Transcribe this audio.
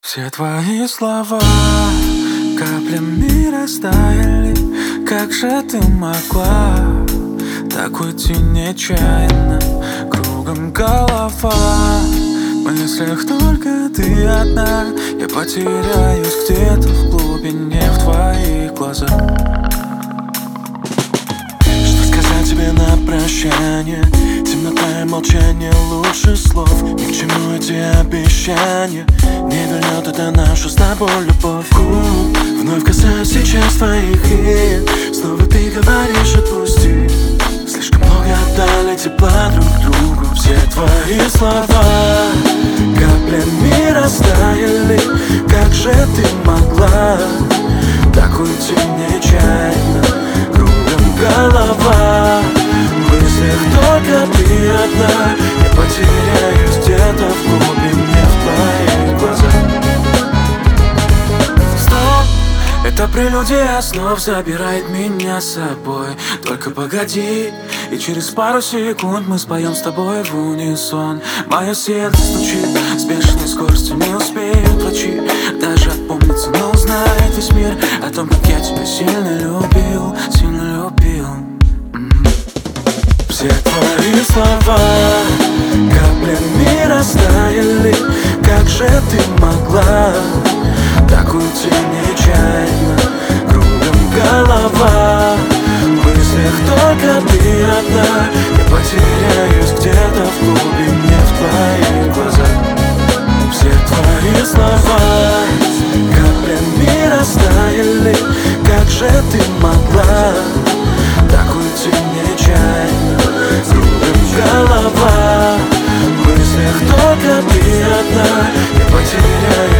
Все твои слова каплями растаяли. Как же ты могла так уйти нечаянно? Кругом голова, в мыслях только ты одна. Я потеряюсь где-то в глубине в твоих глазах. Что сказать тебе на прощание? Темнота и молчание лучше слов. Ни к чему эти обещания. Не вернет это нашу с тобой любовь. Вновь касаюсь сейчас твоих, и снова ты говоришь отпусти. Слишком много отдали тепла друг другу. Все твои слова каплями растаяли. Как же ты могла так уйти нечаянно? Кругом голова, в мыслях только ты одна. Я потеряюсь где-то в глубине в твоих глазах. Стоп, это прелюдия снов забирает меня с собой. Только погоди, и через пару секунд мы споем с тобой в унисон. Мое сердце стучит с бешеной скоростью, не успеют врачи даже опомниться, но узнает весь мир о том, как я тебя сильно любил, сильно любил. Все твои слова каплями растаяли. Как же ты могла так уйти нечаянно? Кругом голова, в мыслях только ты одна. Я потеряюсь где-то в глубине в твоих глазах. Все твои слова каплями растаяли. Как же ты могла так уйти нечаянно? Кругом голова, в мыслях только ты одна. Я потеряюсь